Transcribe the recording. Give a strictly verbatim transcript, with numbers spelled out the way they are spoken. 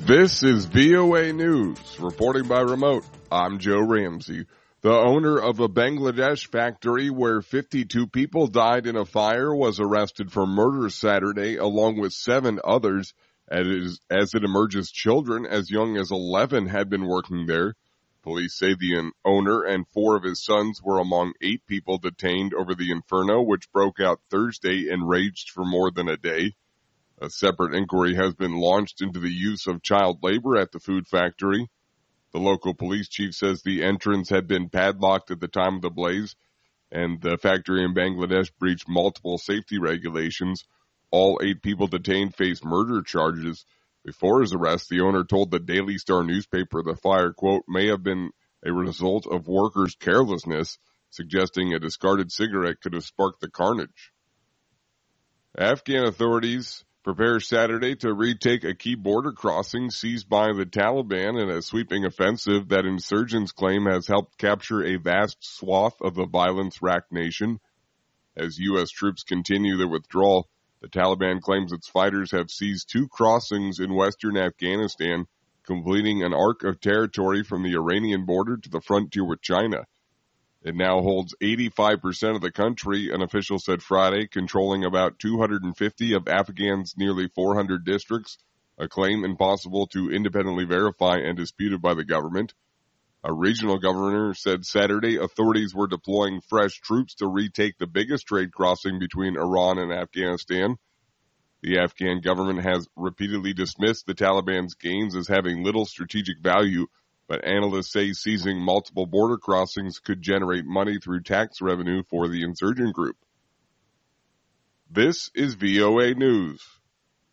This is V O A News, reporting by remote. I'm Joe Ramsey. The owner of a Bangladesh factory where fifty-two people died in a fire was arrested for murder Saturday, along with seven others, as, as it emerges children as young as eleven had been working there. Police say the owner and four of his sons were among eight people detained over the inferno, which broke out Thursday and raged for more than a day. A separate inquiry has been launched into the use of child labor at the food factory. The local police chief says the entrance had been padlocked at the time of the blaze, and the factory in Bangladesh breached multiple safety regulations. All eight people detained face murder charges. Before his arrest, the owner told the Daily Star newspaper the fire, quote, may have been a result of workers' carelessness, suggesting a discarded cigarette could have sparked the carnage. Afghan authorities prepare Saturday to retake a key border crossing seized by the Taliban in a sweeping offensive that insurgents claim has helped capture a vast swath of the violence-racked nation. As U S troops continue their withdrawal, the Taliban claims its fighters have seized two crossings in western Afghanistan, completing an arc of territory from the Iranian border to the frontier with China. It now holds eighty-five percent of the country, an official said Friday, controlling about two hundred fifty of Afghan's nearly four hundred districts, a claim impossible to independently verify and disputed by the government. A regional governor said Saturday authorities were deploying fresh troops to retake the biggest trade crossing between Iran and Afghanistan. The Afghan government has repeatedly dismissed the Taliban's gains as having little strategic value, but analysts say seizing multiple border crossings could generate money through tax revenue for the insurgent group. This is V O A News.